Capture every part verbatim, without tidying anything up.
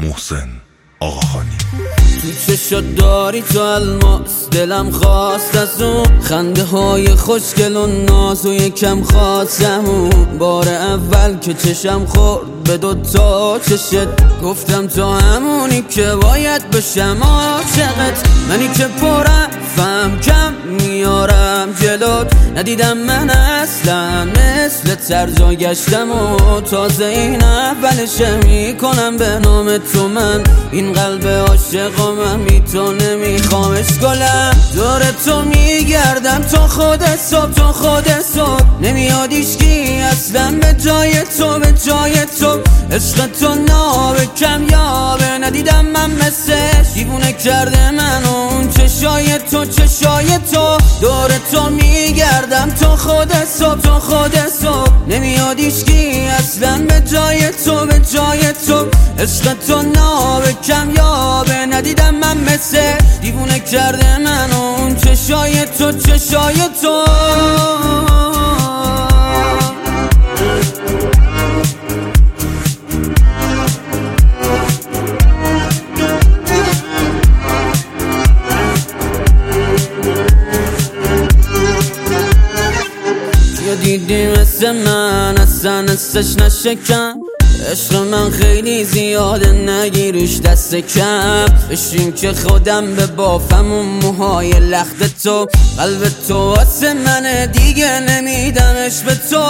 محسن آقاخانی. تو چشات داری تو الماس، دلم خواست از اون خنده های خوشگل و ناز و یکم خواستم. بار اول که چشم خورد به دوتا چشت، گفتم تو همونی که باید بشم عاشقت. منی که پرم فهم کم میارم جلوت، ندیدم من اصلا مثل ترجا گشتم و تازه این اولشه میکنم به نام تو. من این قلب عاشقم میتو نمیخوامش گلم، دور تو میگردم تا خود صبح تو خود صبح، نمیاد ایشکی اصلا به جای تو به جای تو. عشق تو نابه کمیابه، ندیدم من مثلش، دیوونه کرده من اون چشای تو چشای تو. دور تو میگردم تا خود صبح تو خود صبح، نمیاد ایشکی اصلا به جای تو به جای تو. عشق تو نابه کمیابه، ندیدم من مثل، دیوونه کرده من اون چشای تو چشای تو. دیدی مثل من اصلا استش نشکم، عشق من خیلی زیاده نگیریش دست کم. بشین که خودم به بافم و موهای لخت تو، قلب تو واسه منه دیگه نمیدمش به تو.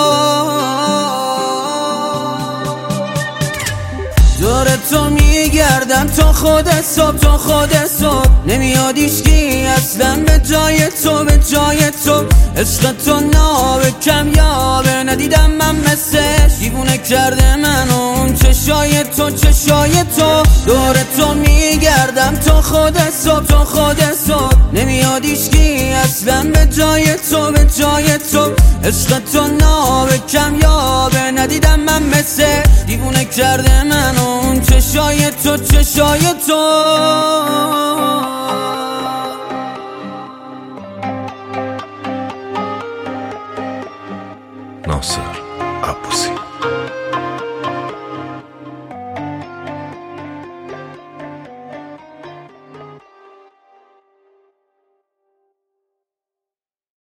دور تو میگردم تا خود صبح تا خود صبح، نمیاد ایشکی اصلا به جای تو به جای تو. عشق تو نابه کمیابه، ندیدم من مثلش، دیوونه کرده من اون چشای تو چشای تو. دور تو میگردم تا خود صبح تا خود صبح، نمیاد ایشکی اصلا به جای تو به جای تو. عشق تو نابه کمیابه، ندیدم من مثل، دیوونه کرده من اون چشای تو چشای تو.